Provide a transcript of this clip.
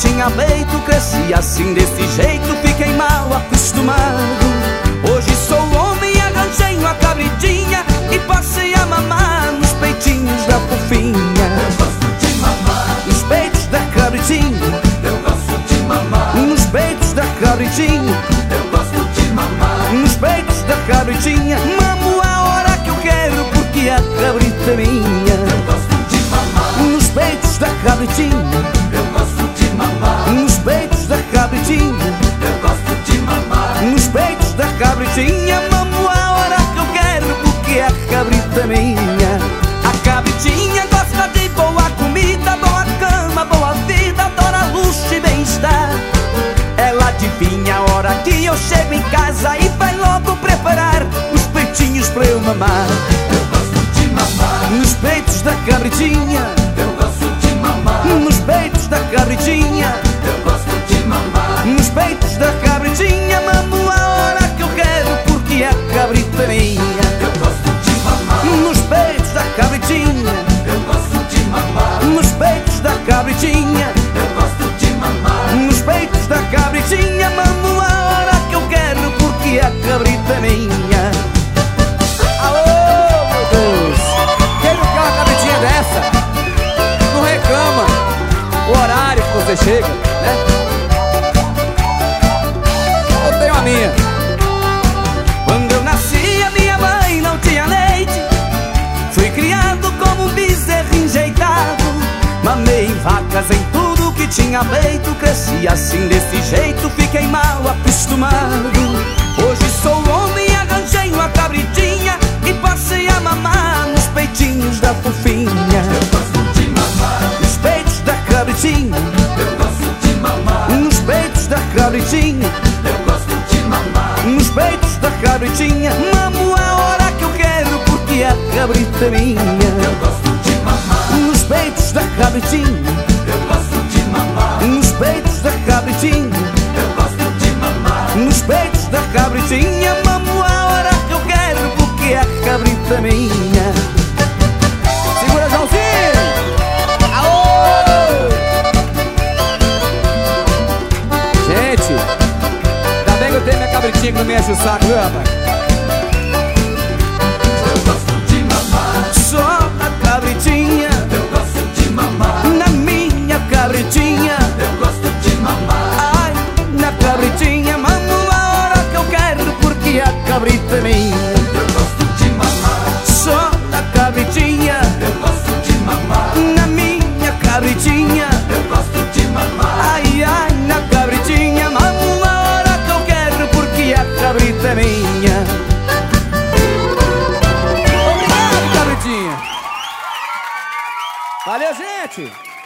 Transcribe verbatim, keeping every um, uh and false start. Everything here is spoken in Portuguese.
tinha peito, cresci assim desse jeito, fiquei mal acostumado. Hoje sou homem e arranjei uma cabritinha e passei a mamar nos peitinhos da fofinha. Eu gosto de mamar nos peitos da cabritinha. Eu gosto de mamar Nos peitos da cabritinha. Eu gosto de mamar Nos peitos da cabritinha. Mamo a hora que eu quero porque a cabrita é minha. Eu gosto de mamar Nos peitos da cabritinha. Eu gosto de mamar Nos peitos da cabritinha. Eu gosto de mamar Nos peitos da cabritinha. Mamo a hora que eu quero porque a cabrita é minha. A cabritinha gosta de boa comida, boa cama, boa vida, adora luxo e bem-estar. Ela adivinha a hora que eu chego em casa e vai logo preparar os peitinhos pra eu mamar. Eu gosto de mamar Nos peitos da cabritinha. Eu gosto de mamar Nos peitos da cabritinha. Eu gosto de mamar Nos peitos da cabritinha. Mamo a hora que eu quero porque a cabrita é minha. Eu gosto de mamar Nos peitos da cabritinha. Eu gosto de mamar Nos peitos da cabritinha. Eu gosto de mamar Nos peitos da cabritinha. Mamo a hora que eu quero porque a cabrita é minha. Alô, meu Deus! Quem não quer uma cabritinha dessa? Não reclama o horário que você chega, né? Eu tenho a minha. Quando eu nasci a minha mãe não tinha leite. Fui criado como um bezerro enjeitado. Mamei vacas em tudo que tinha peito. Cresci assim desse jeito, fiquei mal acostumado. Hoje sou homem e arranjei uma cabritinha e passei a mamar nos peitinhos da fofinha. Eu gosto de mamar Nos peitos da cabritinha. Eu gosto de mamar Nos peitos da cabritinha. Eu gosto de mamar Nos peitos da cabritinha. Mamo a hora que eu quero porque a cabrita é minha. Eu gosto de mamar Nos peitos da cabritinha. Eu gosto de mamar Nos peitos da cabritinha. Eu gosto de mamar Nos peitos da cabritinha. Mamo a hora que eu quero porque a cabrita é minha. Segura, Joãozinho! Aô! Gente, ainda bem que eu tenho minha cabritinha que não me enche o saco, viu, rapaz? Eu gosto de mamar Só a cabritinha. Eu gosto de mamar Na minha cabritinha. Eu gosto de mamar Ai, na cabritinha. Mamo a hora que eu quero porque a cabrita é minha. Eu gosto de mamar Só na cabritinha. Eu gosto de mamar Na minha cabritinha. Eu gosto de mamar Ai, ai, na cabritinha. Mamo a hora que eu quero porque a cabrita é minha. Obrigado, cabritinha. Valeu, gente.